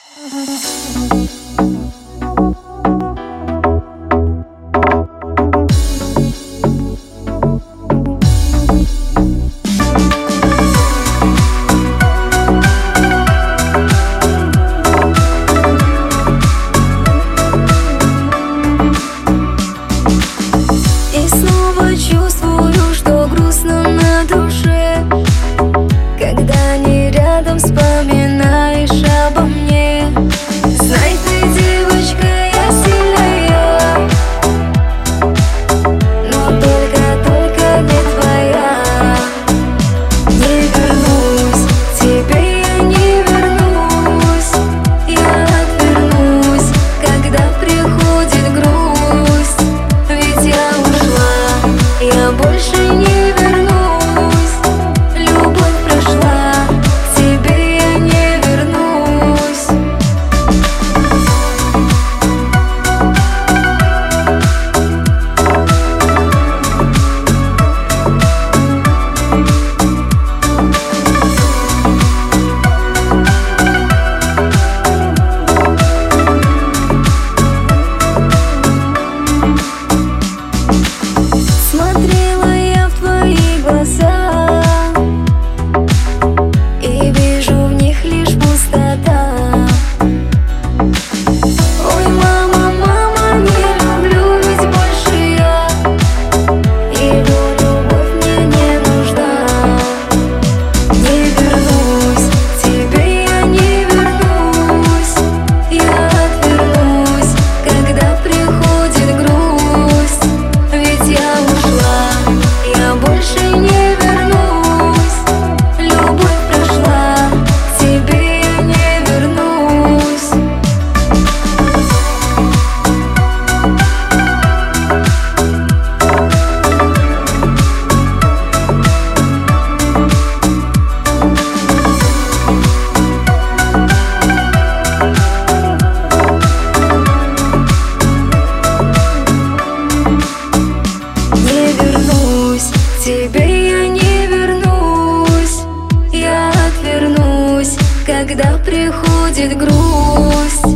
Чувствую, что грустно на душе, когда не рядом вспоминаешь обо мне. Знай ты, девочка, я сильная, но только не твоя. Не вернусь, к тебе я не вернусь. Я отвернусь, когда приходит грусть, ведь я ушла, я больше не вернусь. Любовь прошла, к тебе я не вернусь. Смотрела я в твои глаза и вижу в них лишь пустота. Ой, мама, мама, не люблю ведь больше я, его любовь мне не нужна. Не вернусь, к тебе я не вернусь. Я отвернусь, когда приходит грусть, ведь я ушла, я больше не вернусь. Любовь прошла, к тебе я не вернусь. Не вернусь, к тебе я не вернусь. Я отвернусь, когда приходит грусть.